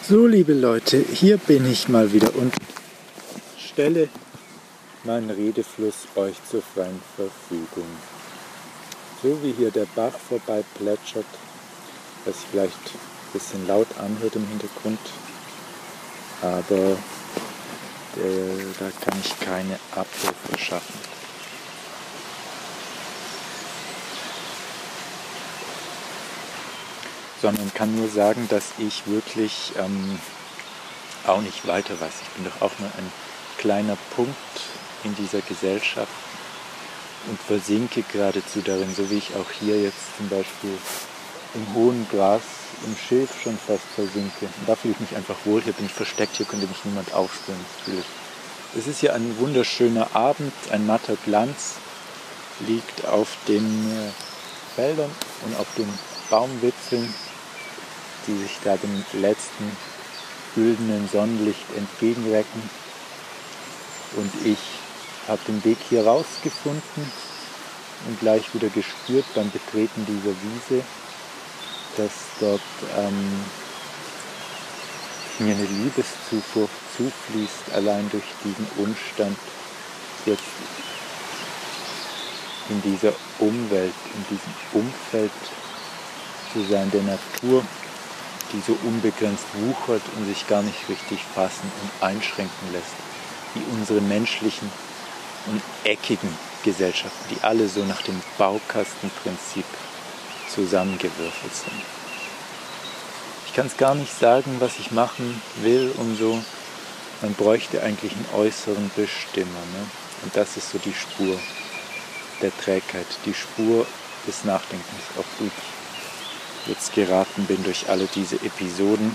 So, liebe Leute, hier bin ich mal wieder und stelle meinen Redefluss euch zur freien Verfügung. So wie hier der Bach vorbei plätschert, was sich vielleicht ein bisschen laut anhört im Hintergrund, aber da kann ich keine Abhilfe schaffen. Sondern kann nur sagen, dass ich wirklich auch nicht weiter weiß. Ich bin doch auch nur ein kleiner Punkt in dieser Gesellschaft und versinke geradezu darin, so wie ich auch hier jetzt zum Beispiel im hohen Gras, im Schilf schon fast versinke. Und da fühle ich mich einfach wohl, hier bin ich versteckt, hier könnte mich niemand aufspüren. Es ist hier ein wunderschöner Abend, ein matter Glanz liegt auf den Feldern und auf den Baumwipfeln, die sich da dem letzten güldenen Sonnenlicht entgegenrecken. Und ich habe den Weg hier rausgefunden und gleich wieder gespürt beim Betreten dieser Wiese, dass dort mir eine Liebeszufuhr zufließt, allein durch diesen Umstand, jetzt in dieser Umwelt, in diesem Umfeld zu sein, der Natur, die so unbegrenzt wuchert und sich gar nicht richtig fassen und einschränken lässt, wie unsere menschlichen und eckigen Gesellschaften, die alle so nach dem Baukastenprinzip zusammengewürfelt sind. Ich kann es gar nicht sagen, was ich machen will, man bräuchte eigentlich einen äußeren Bestimmer, ne? Und das ist so die Spur der Trägheit, die Spur des Nachdenkens, auf die ich jetzt geraten bin durch alle diese Episoden,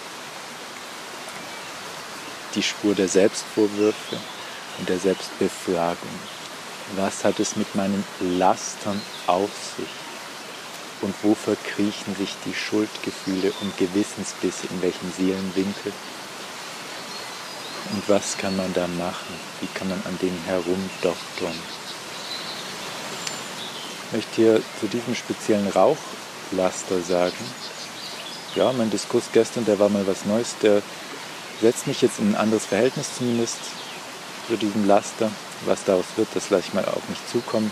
die Spur der Selbstvorwürfe und der Selbstbefragung. Was hat es mit meinen Lastern auf sich? Und wo verkriechen sich die Schuldgefühle und Gewissensbisse, in welchem Seelenwinkel? Und was kann man da machen? Wie kann man an denen herumdoktern? Ich möchte hier zu diesem speziellen Rauchlaster sagen, ja, mein Diskurs gestern, der war mal was Neues, der setzt mich jetzt in ein anderes Verhältnis zumindest zu diesem Laster. Was daraus wird, das lasse ich mal auf mich zukommen.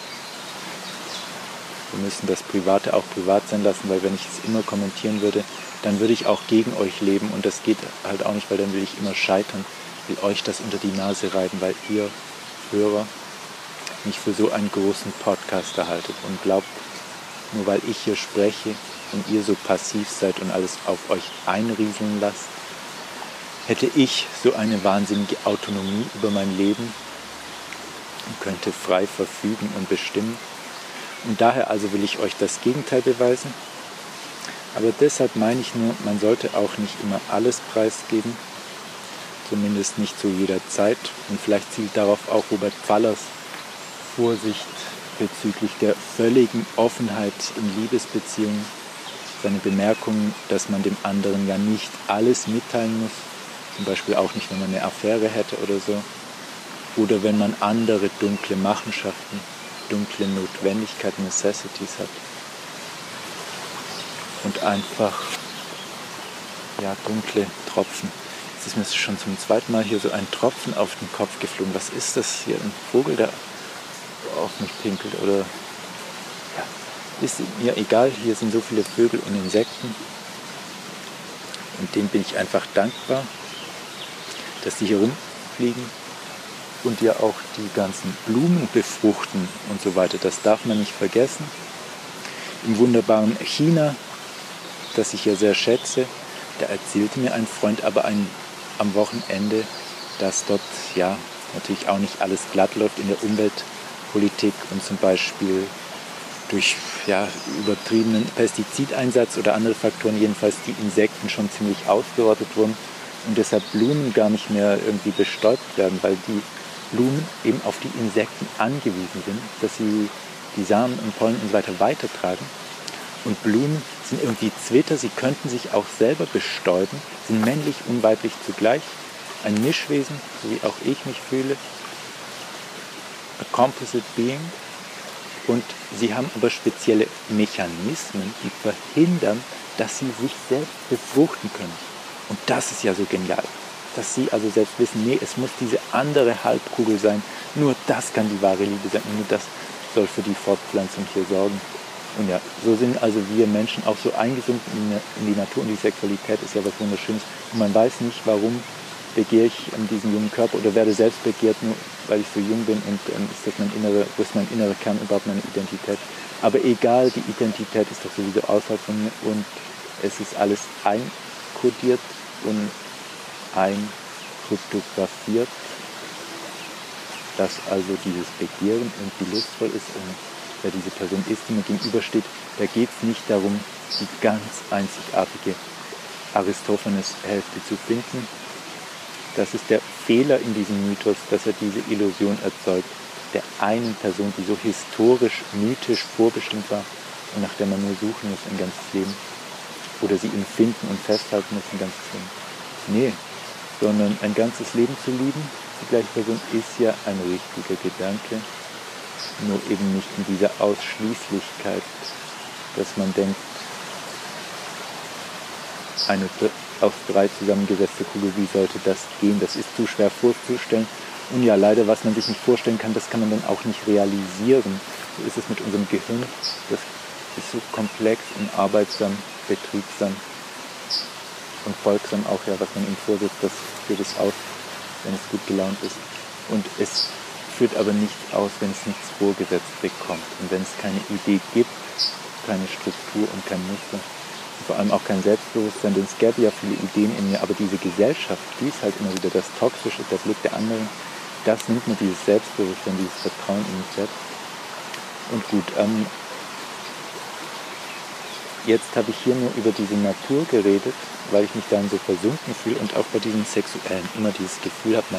Wir müssen das Private auch privat sein lassen, weil wenn ich es immer kommentieren würde, dann würde ich auch gegen euch leben und das geht halt auch nicht, weil dann will ich immer scheitern, will euch das unter die Nase reiben, weil ihr Hörer mich für so einen großen Podcaster haltet und glaubt, nur weil ich hier spreche und ihr so passiv seid und alles auf euch einrieseln lasst, hätte ich so eine wahnsinnige Autonomie über mein Leben und könnte frei verfügen und bestimmen. Und daher also will ich euch das Gegenteil beweisen. Aber deshalb meine ich nur, man sollte auch nicht immer alles preisgeben, zumindest nicht zu jeder Zeit. Und vielleicht zielt darauf auch Robert Pfallers Vorsicht bezüglich der völligen Offenheit in Liebesbeziehungen, seine Bemerkung, dass man dem anderen ja nicht alles mitteilen muss, zum Beispiel auch nicht, wenn man eine Affäre hätte oder so, oder wenn man andere dunkle Machenschaften, dunkle Notwendigkeiten, Necessities hat und einfach dunkle Tropfen. Jetzt ist mir schon zum zweiten Mal hier so ein Tropfen auf den Kopf geflogen. Was ist das hier? Ein Vogel, der auf mich pinkelt oder ist mir egal, hier sind so viele Vögel und Insekten und denen bin ich einfach dankbar, dass die hier rumfliegen und ja auch die ganzen Blumen befruchten und so weiter. Das darf man nicht vergessen. Im wunderbaren China, das ich ja sehr schätze, da erzählte mir ein Freund aber am Wochenende, dass dort natürlich auch nicht alles glatt läuft in der Umweltpolitik und zum Beispiel durch übertriebenen Pestizideinsatz oder andere Faktoren jedenfalls die Insekten schon ziemlich ausgerottet wurden und deshalb Blumen gar nicht mehr irgendwie bestäubt werden, weil die Blumen eben auf die Insekten angewiesen sind, dass sie die Samen und Pollen und so weiter weitertragen. Und Blumen sind irgendwie Zwitter, sie könnten sich auch selber bestäuben, sind männlich und weiblich zugleich, ein Mischwesen, so wie auch ich mich fühle, a composite being. Und sie haben aber spezielle Mechanismen, die verhindern, dass sie sich selbst befruchten können. Und das ist ja so genial, dass sie also selbst wissen, nee, es muss diese andere Halbkugel sein. Nur das kann die wahre Liebe sein. Und nur das soll für die Fortpflanzung hier sorgen. Und ja, so sind also wir Menschen auch so eingesunken in die Natur. Und die Sexualität ist ja was Wunderschönes. Und man weiß nicht, warum begehre ich diesen jungen Körper oder werde selbst begehrt, nur weil ich so jung bin und wo ist mein innerer Kern überhaupt meine Identität. Aber egal, die Identität ist doch sowieso außerhalb von mir und es ist alles einkodiert und einkryptografiert, dass also dieses Begehren irgendwie lustvoll ist und wer diese Person ist, die mir gegenübersteht, da geht es nicht darum, die ganz einzigartige Aristophanes-Hälfte zu finden. Das ist der Fehler in diesem Mythos, dass er diese Illusion erzeugt, der einen Person, die so historisch, mythisch vorbestimmt war und nach der man nur suchen muss ein ganzes Leben oder sie empfinden und festhalten muss ein ganzes Leben. Nee, sondern ein ganzes Leben zu lieben, die gleiche Person ist ja ein richtiger Gedanke, nur eben nicht in dieser Ausschließlichkeit, dass man denkt, eine aus 3 zusammengesetzte Kugel, wie sollte das gehen? Das ist zu schwer vorzustellen. Und ja, leider, was man sich nicht vorstellen kann, das kann man dann auch nicht realisieren. So ist es mit unserem Gehirn. Das ist so komplex und arbeitsam, betriebsam und folgsam auch, ja, was man ihm vorsetzt, das führt es aus, wenn es gut gelaunt ist. Und es führt aber nichts aus, wenn es nichts vorgesetzt bekommt. Und wenn es keine Idee gibt, keine Struktur und kein Muster. Vor allem auch kein Selbstbewusstsein, denn es gäbe ja viele Ideen in mir, aber diese Gesellschaft, die ist halt immer wieder das Toxische, der Blick der anderen, das nimmt mir dieses Selbstbewusstsein, dieses Vertrauen in mich selbst. Und gut, jetzt habe ich hier nur über diese Natur geredet, weil ich mich darin so versunken fühle und auch bei diesem Sexuellen immer dieses Gefühl habe,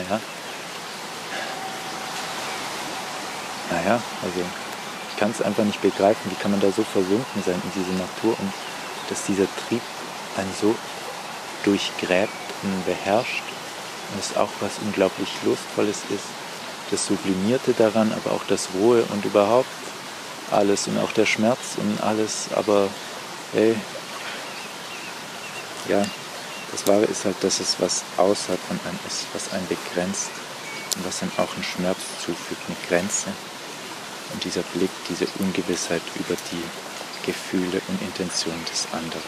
also ich kann es einfach nicht begreifen, wie kann man da so versunken sein in diese Natur und dass dieser Trieb einen so durchgräbt und beherrscht und es auch was unglaublich Lustvolles ist, das Sublimierte daran, aber auch das Rohe und überhaupt alles und auch der Schmerz und alles, aber hey, ja, das Wahre ist halt, dass es was außerhalb von einem ist, was einen begrenzt und was einem auch einen Schmerz zufügt, eine Grenze und dieser Blick, diese Ungewissheit über die Gefühle und Intentionen des anderen.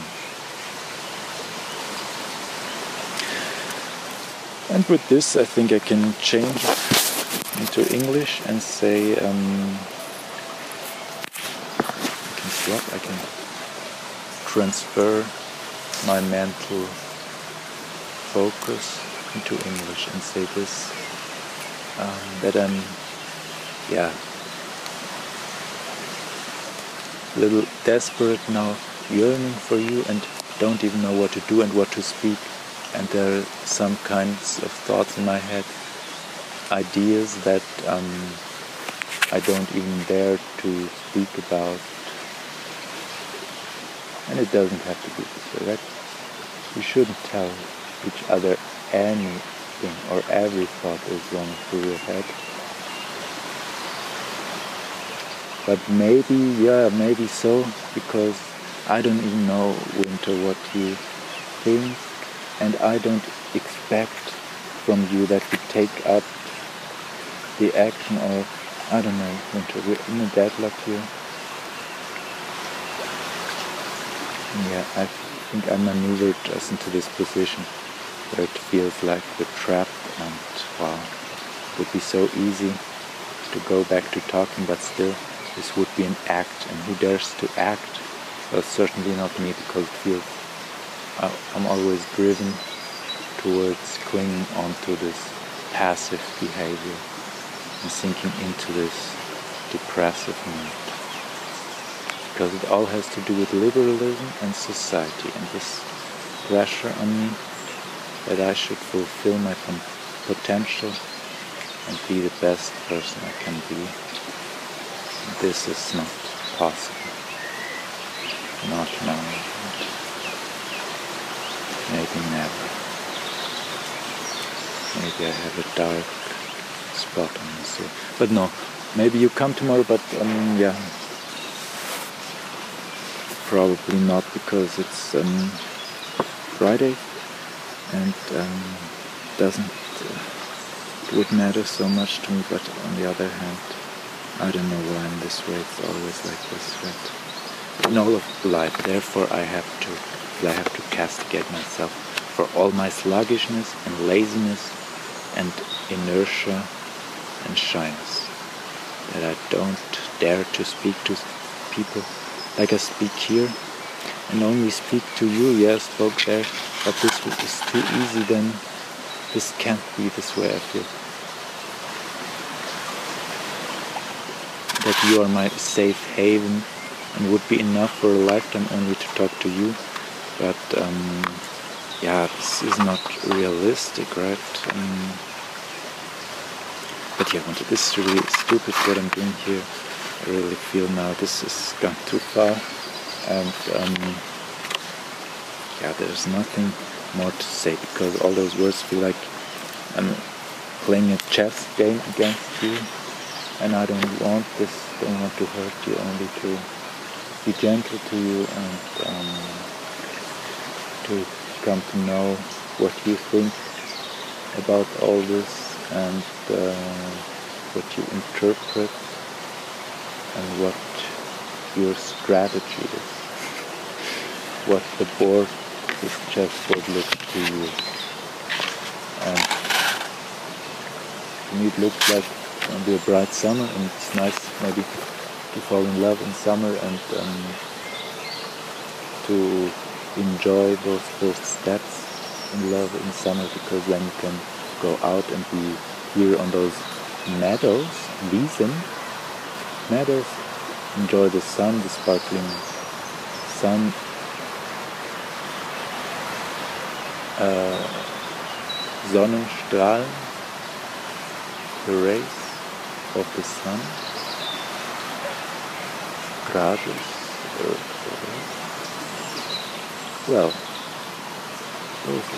And with this, I think I can change into English and say, I can transfer my mental focus into English and say this, that I'm, a little desperate now, yearning for you and don't even know what to do and what to speak. And there are some kinds of thoughts in my head, ideas that I don't even dare to speak about. And it doesn't have to be this way, right? We shouldn't tell each other anything or every thought is running through your head. But maybe so, because I don't even know, Winter, what you think, and I don't expect from you that you take up the action, or, I don't know, Winter, we're in a deadlock here. Yeah, I think I maneuvered us into this position where it feels like we're trapped and, wow, it would be so easy to go back to talking, but still, this would be an act, and who dares to act? Well, certainly not me, because it feels, I'm always driven towards clinging onto this passive behavior and sinking into this depressive mood. Because it all has to do with liberalism and society, and this pressure on me that I should fulfill my potential and be the best person I can be. This is not possible. Not now. Maybe never. Maybe I have a dark spot on my soul. But no, maybe you come tomorrow, but probably not, because it's Friday. and it would matter so much to me. But on the other hand, I don't know why I'm this way. It's always like this, right? In all of life, therefore I have to castigate myself for all my sluggishness and laziness and inertia and shyness, that I don't dare to speak to people like I speak here, and only speak to you. Yeah, I spoke there, but this is too easy. Then this can't be this way. I feel that you are my safe haven and would be enough for a lifetime only to talk to you. But yeah, this is not realistic, right? But yeah, this is really stupid what I'm doing here. I really feel now this has gone too far, and yeah, there's nothing more to say, because all those words feel like I'm playing a chess game against you, and I don't want to hurt you, only to be gentle to you and to come to know what you think about all this, and what you interpret, and what your strategy is, what the board, this chessboard, looks to you. And to me it looks like it's going to be a bright summer, and it's nice maybe to fall in love in summer and to enjoy those first steps in love in summer, because then you can go out and be here on those meadows, Wiesen, meadows, enjoy the sun, the sparkling sun, Sonnenstrahlen, the rays of the sun, radius, well, those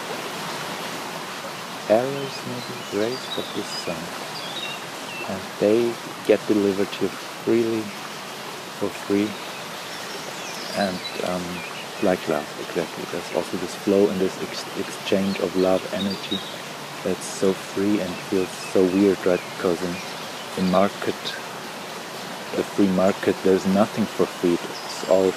arrows, maybe, rays of the sun, and they get delivered to you freely, for free, and like love, exactly. There's also this flow and this exchange of love energy that's so free and feels so weird, right? Because in market, the free market, there's nothing for free. It's all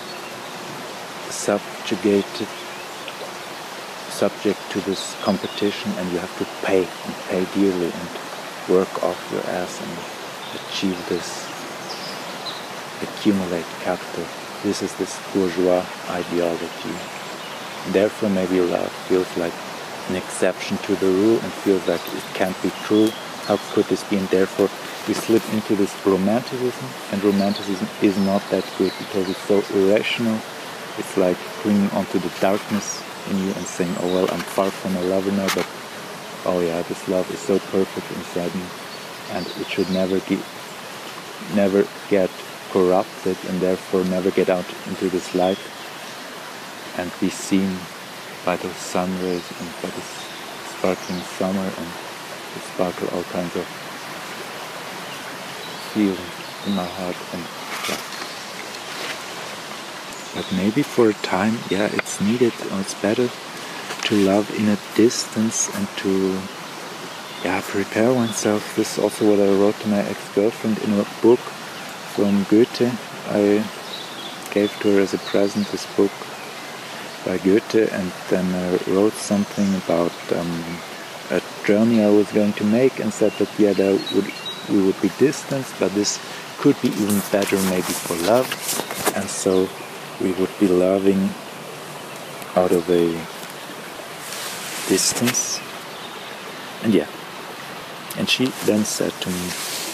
subject to this competition, and you have to pay dearly and work off your ass and achieve this, accumulate capital. This is this bourgeois ideology. Therefore maybe love feels like an exception to the rule and feels like it can't be true. How could this be? And therefore we slip into this romanticism, and romanticism is not that good because it's so irrational. It's like clinging onto the darkness in you and saying, oh well, I'm far from a lover now, but oh yeah, this love is so perfect inside me, and it should never get corrupted, and therefore never get out into this light and be seen by those sun rays and by this sparkling summer, and to sparkle all kinds of feelings in my heart. And yeah. But maybe for a time, yeah, it's needed, or it's better to love in a distance and to prepare oneself. This is also what I wrote to my ex-girlfriend in a book from Goethe. I gave to her as a present this book by Goethe, and then I wrote something about a journey I was going to make, and said that we would be distanced, but this could be even better maybe for love, and so we would be loving out of a distance. And yeah, and she then said to me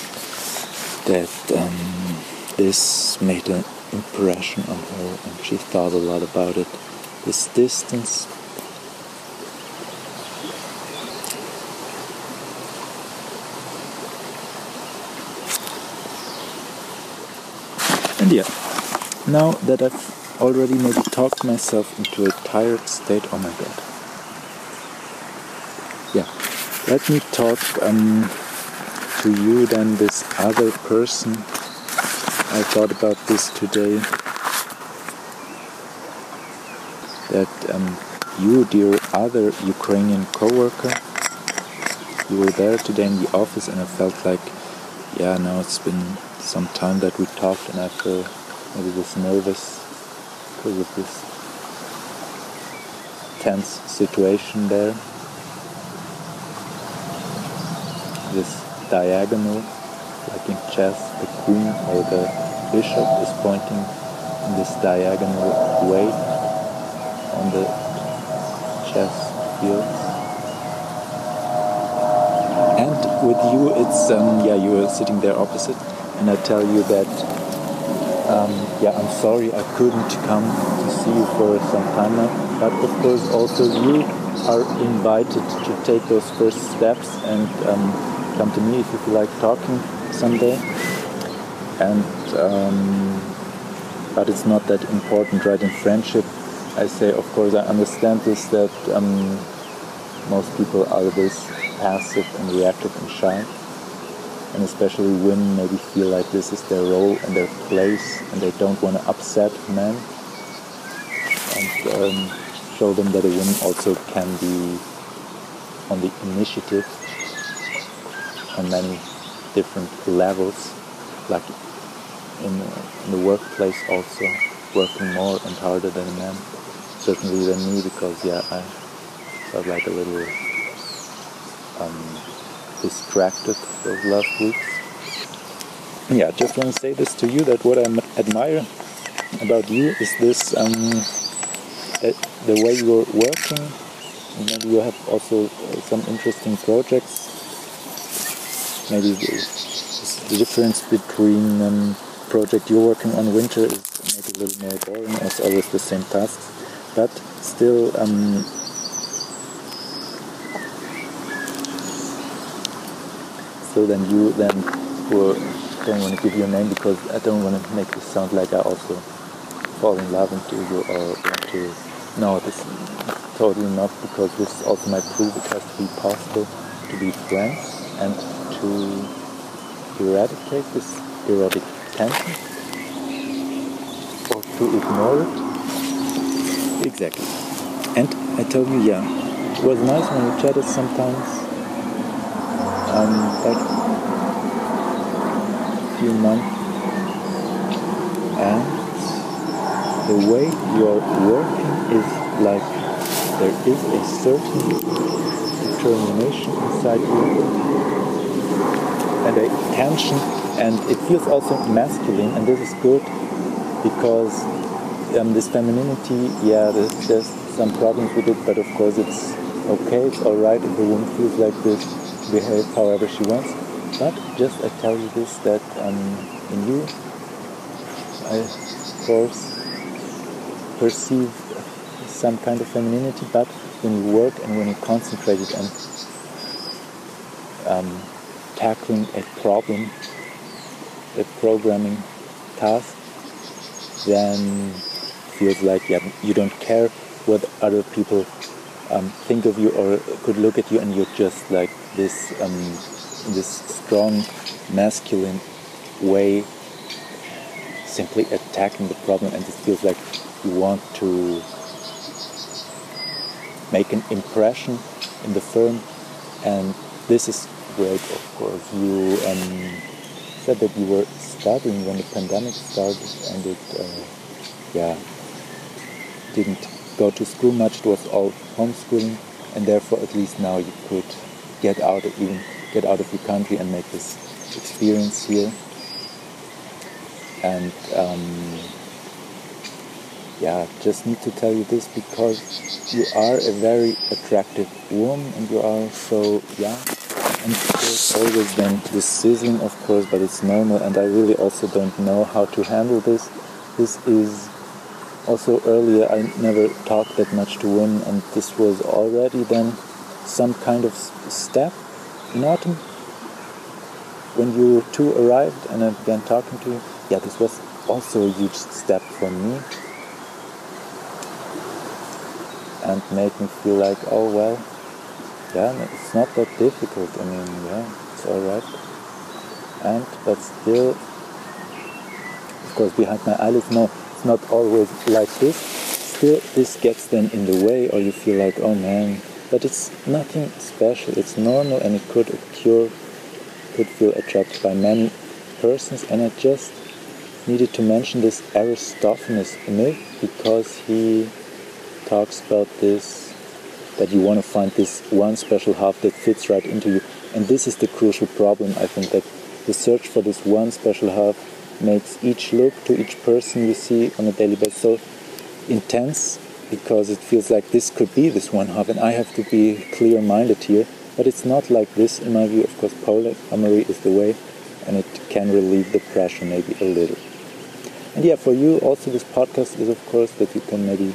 that this made an impression on her, and she thought a lot about it, this distance. And yeah, now that I've already maybe talked myself into a tired state, oh my god. Yeah, let me talk to you then, this other person. I thought about this today, that You, dear other Ukrainian co-worker, you were there today in the office, and I felt like, yeah, now it's been some time that we talked, and I feel maybe this nervous because of this tense situation there. This diagonal, like in chess, the queen or the bishop is pointing in this diagonal way on the chess field. And with you, it's you were sitting there opposite, and I tell you that I'm sorry I couldn't come to see you for some time now, but of course also you are invited to take those first steps and come to me if you feel like talking someday. And but it's not that important, right? In friendship, I say, of course, I understand this, that most people are this passive and reactive and shy, and especially women maybe feel like this is their role and their place, and they don't want to upset men, and show them that a woman also can be on the initiative on many different levels, like in the workplace also, working more and harder than a man, certainly than me, because I felt like a little distracted those last weeks. Yeah, I just want to say this to you, that what I admire about you is this, the way you're working. Maybe you have also some interesting projects. Maybe the difference between project you're working on winter is maybe a little more boring, it's always the same tasks, but still then you I don't want to give you a name because I don't want to make it sound like I also fall in love into you or want to. No, this is totally not, because this is also my proof. It has to be possible to be friends and to eradicate this erotic tension or to ignore it. Exactly. And I tell you, it was nice when we chatted sometimes. Like a few months, and the way you're working is like there is a certain determination inside you and a tension, and it feels also masculine, and this is good because this femininity, there's some problems with it, but of course it's okay, it's alright if a woman feels like this, behave however she wants. But just I tell you this, that in you I of course perceive some kind of femininity, but when you work and when you concentrate it on tackling a problem, a programming task, then feels like you don't care what other people think of you or could look at you, and you're just like this strong masculine way simply attacking the problem, and it feels like you want to make an impression in the firm, and this is great. Of course, you said that you were studying when the pandemic started, and it didn't go to school much. It was all homeschooling, and therefore at least now you could get out of your country and make this experience here. And just need to tell you this because you are a very attractive woman, and you are so young, and there's always then this sizzling, of course, but it's normal, and I really also don't know how to handle this. This is also earlier I never talked that much to women, and this was already then some kind of step in autumn when you two arrived and I began talking to you. This was also a huge step for me and made me feel like, it's not that difficult. I mean, it's alright. But still, of course, behind my eyelids, no, it's not always like this. still this gets then in the way, or you feel like, oh man, but it's nothing special, it's normal, and it could occur, could feel attracted by many persons. And I just needed to mention this Aristophanes myth, because he talks about this, that you want to find this one special half that fits right into you. And this is the crucial problem, I think, that the search for this one special half makes each look to each person you see on a daily basis so intense, because it feels like this could be this one half, and I have to be clear-minded here. But it's not like this, in my view. Of course, polyamory is the way, and it can relieve the pressure maybe a little. And yeah, for you also this podcast is, of course, that you can maybe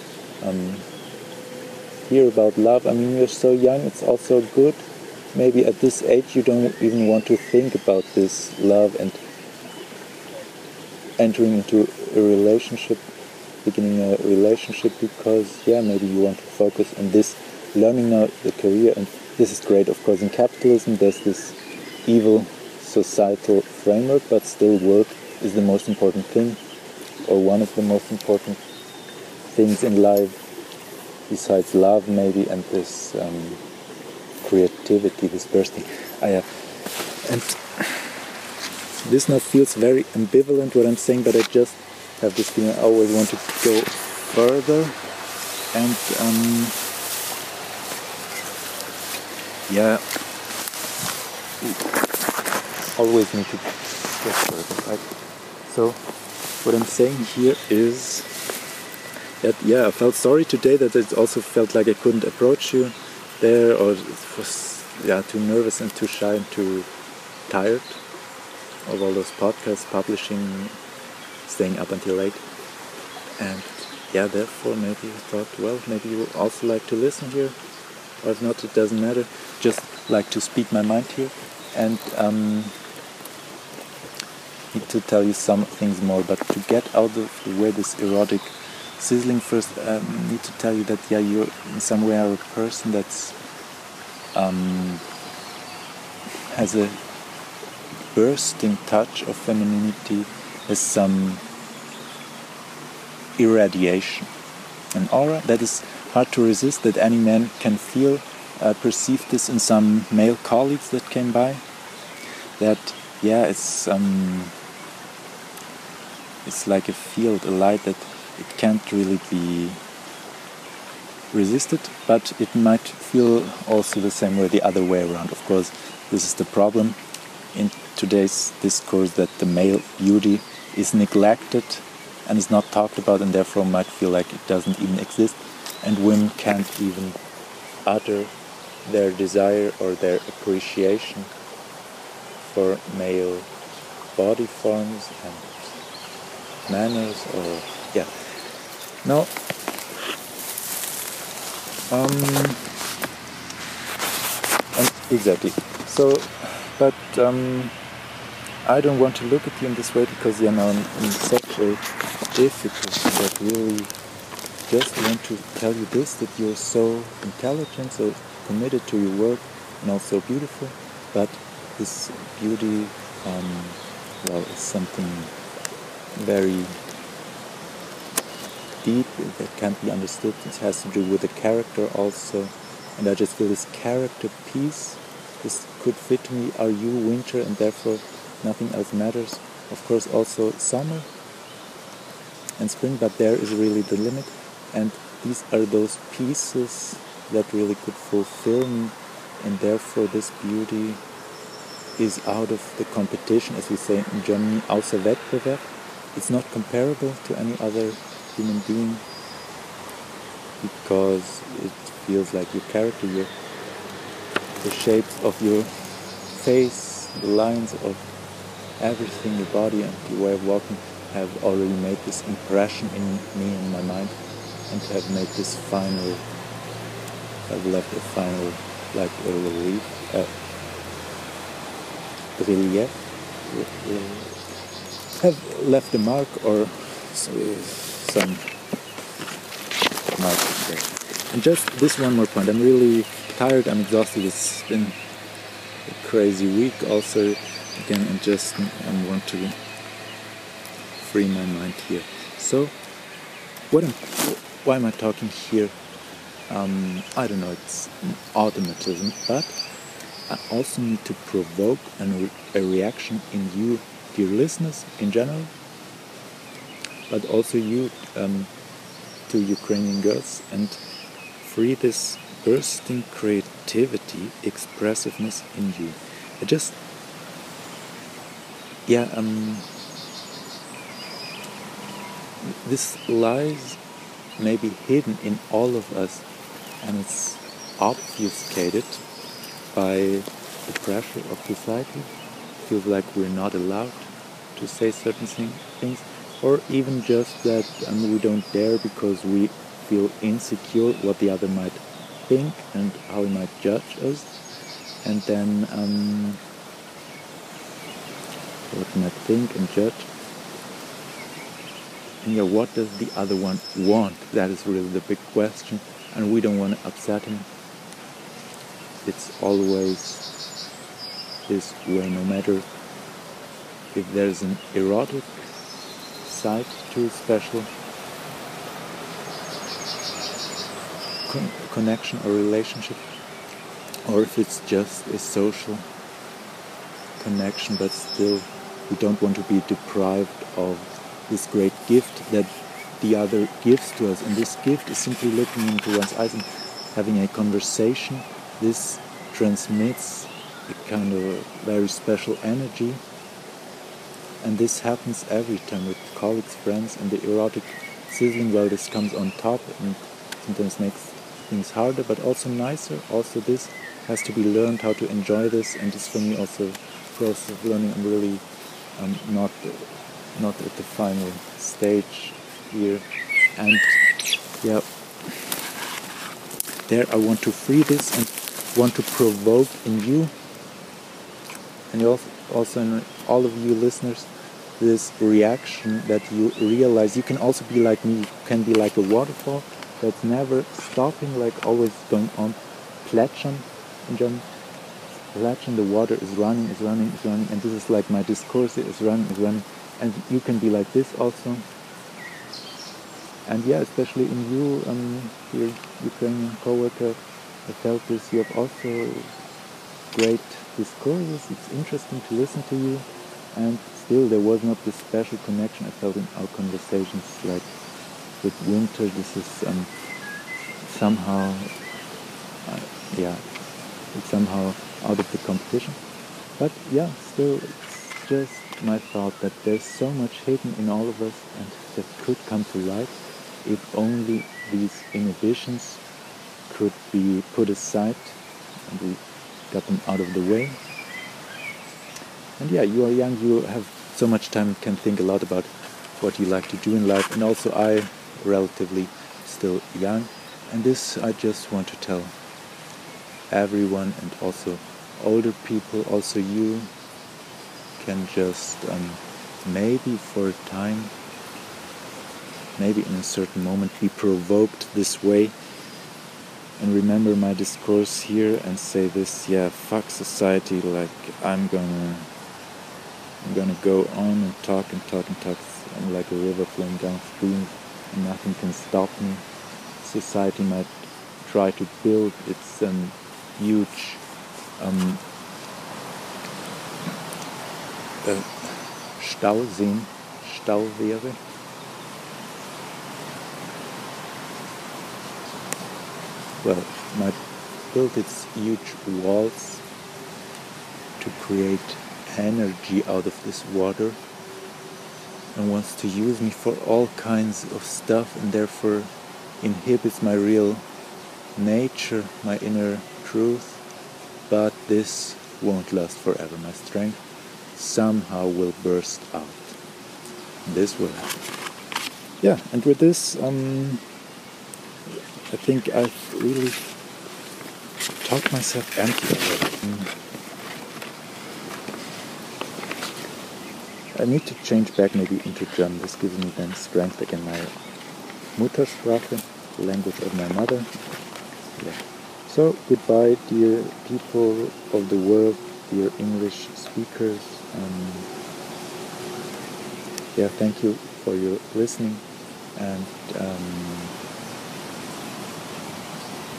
hear about love. I mean, you're so young, it's also good. Maybe at this age you don't even want to think about this love and entering into a relationship, beginning a relationship, because yeah, maybe you want to focus on this, learning now the career. And this is great, of course. In capitalism there's this evil societal framework, but still work is the most important thing, or one of the most important things in life, besides love maybe, and this creativity, this bursting. And this now feels very ambivalent what I'm saying, but I just have this feeling I always want to go further, and yeah, always need to go further, right? So what I'm saying here is that yeah, I felt sorry today that it also felt like I couldn't approach you there, or it was too nervous and too shy and too tired of all those podcasts, publishing, staying up until late. And yeah, therefore maybe I thought, well, maybe you would also like to listen here, or if not, it doesn't matter, just like to speak my mind here. And need to tell you some things more, but to get out of the way this erotic sizzling first, need to tell you that yeah, you're in some way are a person that's has a bursting touch of femininity, has some irradiation, an aura that is hard to resist, that any man can feel. Perceived this in some male colleagues that came by, that yeah, it's like a field, a light that it can't really be resisted, but it might feel also the same way the other way around. Of course, this is the problem in today's discourse, that the male beauty is neglected and is not talked about, and therefore might feel like it doesn't even exist, and women can't even utter their desire or their appreciation for male body forms and manners, or yeah. No. And exactly. So, but I don't want to look at you in this way, because you're now in such a difficulty, that really just want to tell you this, that you're so intelligent, so committed to your work, and also beautiful. But this beauty, is something very deep that can't be understood. It has to do with the character also, and I just feel this character piece, this could fit me. Are you winter, and therefore nothing else matters? Of course also summer and spring, but there is really the limit, and these are those pieces that really could fulfill me, and therefore this beauty is out of the competition, as we say in Germany, außer Wettbewerb. It's not comparable to any other human being, because it feels like your character, the shapes of your face, the lines of everything, your body and your way of walking, have already made this impression in me, in my mind, and have made this final, have left a final, like a relief, have left a mark, or some mark there. And just this one more point, I'm really tired, I'm exhausted, it's been a crazy week also again, and just I want to free my mind here. So what I'm why am I talking here? I don't know, it's an automatism, but I also need to provoke a reaction in you, dear listeners, in general, but also you, to Ukrainian girls, and free this bursting creativity, expressiveness in you. I just, this lies maybe hidden in all of us, and it's obfuscated by the pressure of society. Feels like we're not allowed to say certain things, or even just that we don't dare because we feel insecure what the other might think and how he might judge us. And then what he might think and judge. And what does the other one want? That is really the big question, and we don't want to upset him. It's always this way, no matter if there's an erotic side to a special connection or relationship, or if it's just a social connection, but still we don't want to be deprived of this great gift that the other gives to us. And this gift is simply looking into one's eyes and having a conversation. This transmits a kind of very special energy, and this happens every time with colleagues, friends, and the erotic sizzling, well, this comes on top and sometimes makes things harder but also nicer. Also this has to be learned, how to enjoy this, and it's for me also a process of learning. I'm really not at the final stage here, and there I want to free this and want to provoke in you, and also in all of you listeners, this reaction that you realize you can also be like me. You can be like a waterfall that's never stopping, like always going on. Plätschern in German. Plätschern, the water is running, and this is like my discourse is running. And you can be like this also. And especially in you, your Ukrainian co-worker, I felt this. You have also great discourses. It's interesting to listen to you. And still, there was not this special connection I felt in our conversations. Like with Winter, this is somehow, it's somehow out of the competition. But still, it's just my thought that there's so much hidden in all of us, and that could come to light if only these inhibitions could be put aside and we got them out of the way. And you are young, you have so much time, you can think a lot about what you like to do in life, and also I, relatively still young, and this I just want to tell everyone, and also older people, also you can just maybe for a time, maybe in a certain moment, be provoked this way, and remember my discourse here and say this, fuck society, like I'm gonna go on and talk, I'm like a river flowing downstream, and nothing can stop me. Society might try to build its huge Stauwehre. Well, might build its huge walls to create energy out of this water, and wants to use me for all kinds of stuff, and therefore inhibits my real nature, my inner truth. But this won't last forever. My strength somehow will burst out. This will happen. And with this, I think I've really talked myself empty already. I need to change back maybe into German. This gives me then strength again, my Muttersprache, the language of my mother. So goodbye, dear people of the world, dear English speakers. Thank you for your listening, and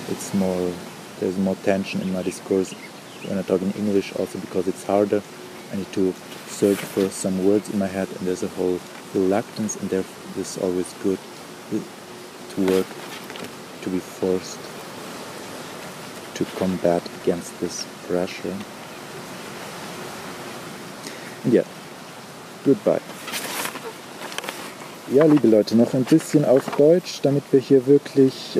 there's more tension in my discourse when I talk in English, also because it's harder. I need to search for some words in my head, and there's a whole reluctance, and therefore it's always good to work, to be forced to combat against this pressure. And yeah, goodbye. Ja, liebe Leute, noch ein bisschen auf Deutsch, damit wir hier wirklich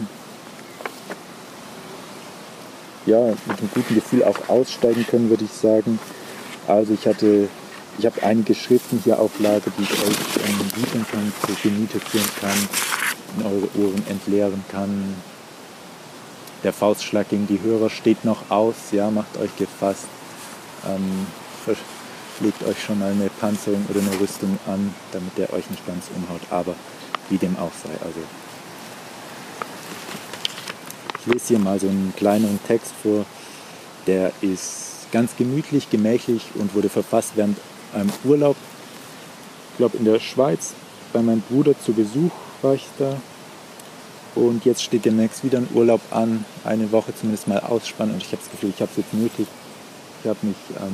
mit einem guten Gefühl auch aussteigen können, würde ich sagen. Also ich habe einige Schriften hier auf Lager, die ich euch bieten kann, zu Gemüte führen kann, in eure Ohren entleeren kann. Der Faustschlag gegen die Hörer steht noch aus, ja, macht euch gefasst. Legt euch schon mal eine Panzerung oder eine Rüstung an, damit der euch nicht ganz umhaut, aber wie dem auch sei. Also ich lese hier mal so einen kleineren Text vor, der ist ganz gemütlich, gemächlich und wurde verfasst während einem Urlaub. Ich glaube in der Schweiz, bei meinem Bruder zu Besuch war ich da. Und jetzt steht demnächst wieder ein Urlaub an, eine Woche zumindest mal ausspannen, und ich habe das Gefühl, ich habe es jetzt nötig. Ich habe mich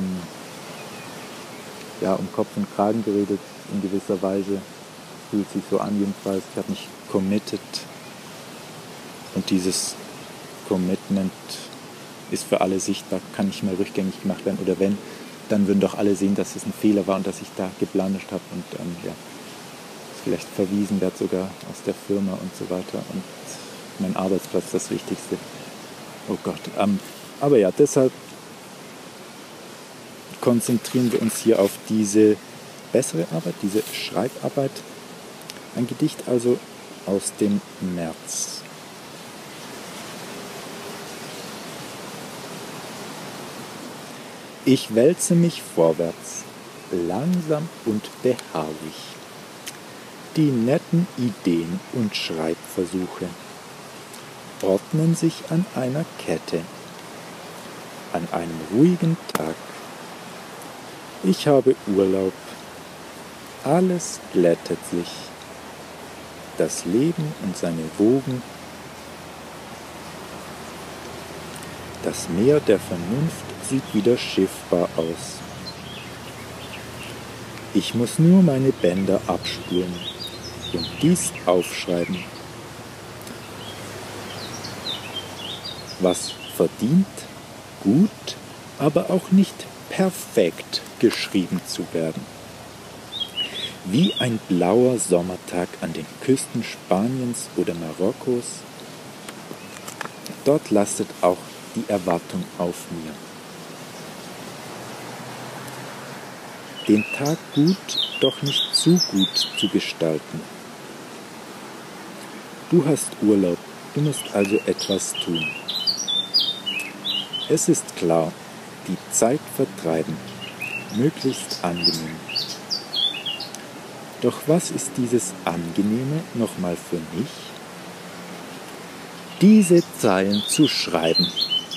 um Kopf und Kragen geredet, in gewisser Weise. Fühlt sich so an jedenfalls. Ich habe mich committed. Und dieses Commitment ist für alle sichtbar, kann nicht mehr rückgängig gemacht werden. Oder wenn, dann würden doch alle sehen, dass es ein Fehler war und dass ich da geblanischt habe. Und vielleicht verwiesen wird sogar aus der Firma und so weiter. Und mein Arbeitsplatz das Wichtigste. Oh Gott. Aber ja, deshalb konzentrieren wir uns hier auf diese bessere Arbeit, diese Schreibarbeit. Ein Gedicht also aus dem März. Ich wälze mich vorwärts, langsam und beharrlich. Die netten Ideen und Schreibversuche ordnen sich an einer Kette, an einem ruhigen Tag. Ich habe Urlaub, alles glättet sich, das Leben und seine Wogen, das Meer der Vernunft sieht wieder schiffbar aus. Ich muss nur meine Bänder abspulen und dies aufschreiben. Was verdient, gut, aber auch nicht perfekt geschrieben zu werden. Wie ein blauer Sommertag an den Küsten Spaniens oder Marokkos. Dort lastet auch die Erwartung auf mir. Den Tag gut, doch nicht zu gut zu gestalten. Du hast Urlaub, du musst also etwas tun. Es ist klar, die Zeit vertreiben, möglichst angenehm. Doch was ist dieses Angenehme nochmal für mich? Diese Zeilen zu schreiben.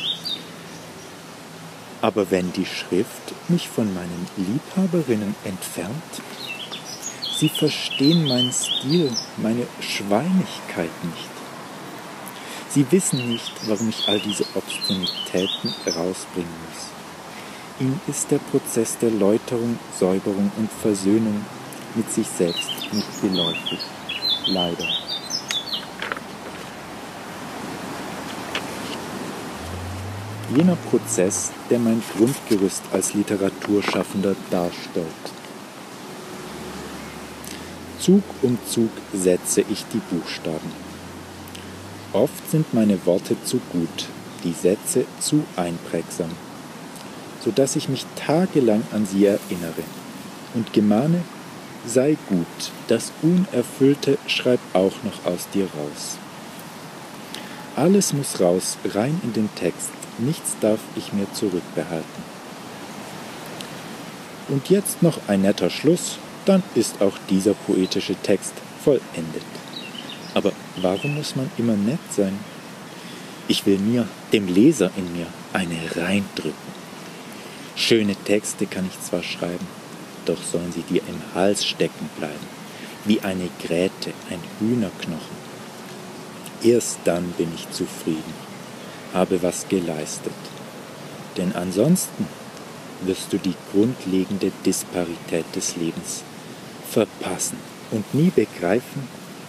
Aber wenn die Schrift mich von meinen Liebhaberinnen entfernt, sie verstehen meinen Stil, meine Schweinigkeit nicht. Sie wissen nicht, warum ich all diese Obszönitäten rausbringen muss. Ihnen ist der Prozess der Läuterung, Säuberung und Versöhnung mit sich selbst nicht geläufig. Leider. Jener Prozess, der mein Grundgerüst als Literaturschaffender darstellt. Zug um Zug setze ich die Buchstaben. Oft sind meine Worte zu gut, die Sätze zu einprägsam, sodass ich mich tagelang an sie erinnere und gemahne, sei gut, das Unerfüllte schreib auch noch aus dir raus. Alles muss raus, rein in den Text, nichts darf ich mir zurückbehalten. Und jetzt noch ein netter Schluss, dann ist auch dieser poetische Text vollendet. Aber warum muss man immer nett sein? Ich will mir, dem Leser in mir, eine reindrücken. Schöne Texte kann ich zwar schreiben, doch sollen sie dir im Hals stecken bleiben, wie eine Gräte, ein Hühnerknochen. erst dann bin ich zufrieden, habe was geleistet. Denn ansonsten wirst du die grundlegende Disparität des Lebens verpassen und nie begreifen,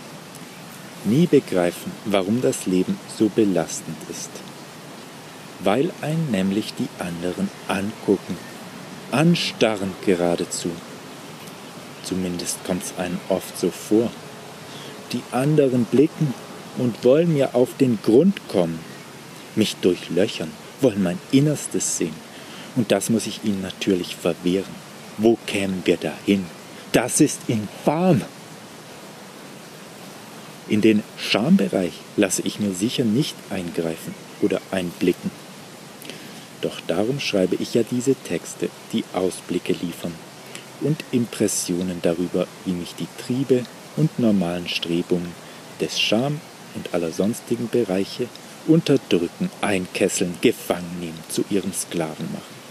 warum das Leben so belastend ist. Weil einen nämlich die anderen angucken, anstarren geradezu. Zumindest kommt es einem oft so vor. Die anderen blicken und wollen mir auf den Grund kommen, mich durchlöchern, wollen mein Innerstes sehen. Und das muss ich ihnen natürlich verwehren. Wo kämen wir dahin? Das ist infam! In den Schambereich lasse ich mir sicher nicht eingreifen oder einblicken. Doch darum schreibe ich ja diese Texte, die Ausblicke liefern und Impressionen darüber, wie mich die Triebe und normalen Strebungen des Scham und aller sonstigen Bereiche unterdrücken, einkesseln, gefangen nehmen, zu ihrem Sklaven machen.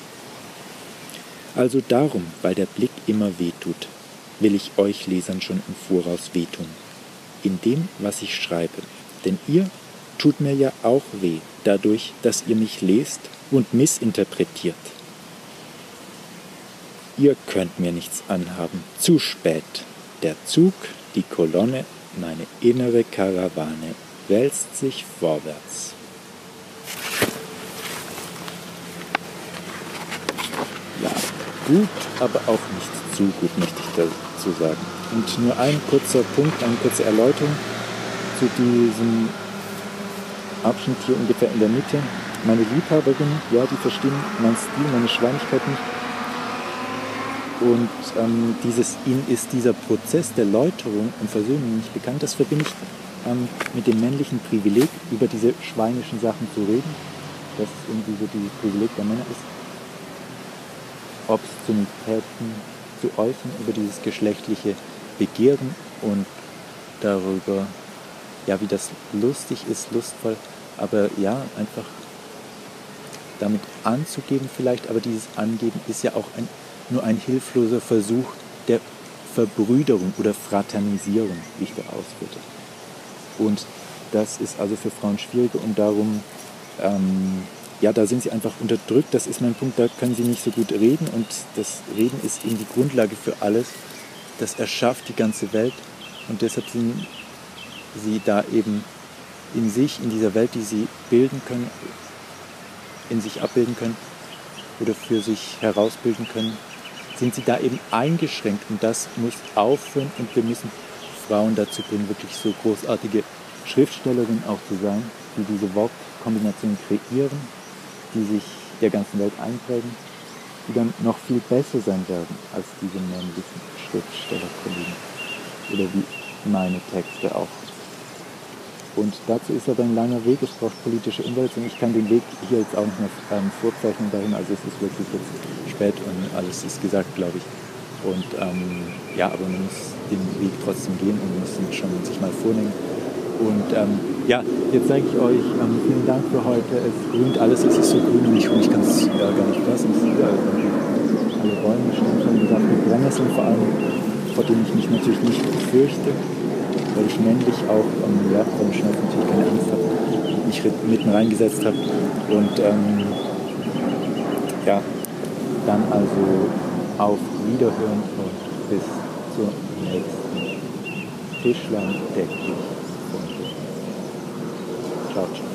Also darum, weil der Blick immer wehtut, will ich euch Lesern schon im Voraus wehtun, in dem, was ich schreibe. Denn ihr tut mir ja auch weh, dadurch, dass ihr mich lest und missinterpretiert. Ihr könnt mir nichts anhaben, zu spät. Der Zug, die Kolonne, meine innere Karawane wälzt sich vorwärts. Ja, gut, aber auch nicht zu gut, möchte ich dazu sagen. Und nur ein kurzer Punkt, eine kurze Erläuterung zu diesem Abschnitt hier ungefähr in der Mitte. Meine Liebhaberin, ja, die verstehen meinen Stil, meine Schweinigkeit nicht. Und dieses Ihnen ist dieser Prozess der Läuterung und Versöhnung nicht bekannt. Das verbinde ich mit dem männlichen Privileg, über diese schweinischen Sachen zu reden. Das irgendwie so die Privileg der Männer ist. Obszönitäten zu äußern, über dieses geschlechtliche Begehren und darüber, ja, wie das lustig ist, lustvoll, aber ja, einfach damit anzugeben vielleicht, aber dieses Angeben ist ja auch nur ein hilfloser Versuch der Verbrüderung oder Fraternisierung, wie ich da ausführte. Und das ist also für Frauen schwieriger und darum, ja, da sind sie einfach unterdrückt, das ist mein Punkt, da können sie nicht so gut reden und das Reden ist eben die Grundlage für alles, das erschafft die ganze Welt und deshalb sind sie da eben in sich, in dieser Welt, die sie bilden können, in sich abbilden können oder für sich herausbilden können, sind sie da eben eingeschränkt und das muss aufhören und wir müssen Frauen dazu bringen, wirklich so großartige Schriftstellerinnen auch zu sein, die diese Wortkombinationen kreieren, die sich der ganzen Welt einprägen, die dann noch viel besser sein werden als diese männlichen Schriftstellerkollegen oder wie meine Texte auch. Und dazu ist aber ein langer Weg, es braucht politische Umwälzung. Ich kann den Weg hier jetzt auch nicht mehr vorzeichnen dahin, also es ist wirklich jetzt spät und alles ist gesagt, glaube ich. Und ja, aber man muss den Weg trotzdem gehen und muss ihn schon sich mal vornehmen. Und ja, jetzt sage ich euch vielen Dank für heute. Es grünt alles, es ist so grün und ich kann es gar nicht fassen. Es ist alle Bäume stehen schon gesagt, mit Brennnesseln vor allem, vor denen ich mich natürlich nicht fürchte, weil ich männlich auch ja, vom Schnupfen natürlich keine Angst habe und mich mitten reingesetzt habe. Und ja, dann also auf Wiederhören und bis zur nächsten Tischlein deck dich. Ciao, ciao.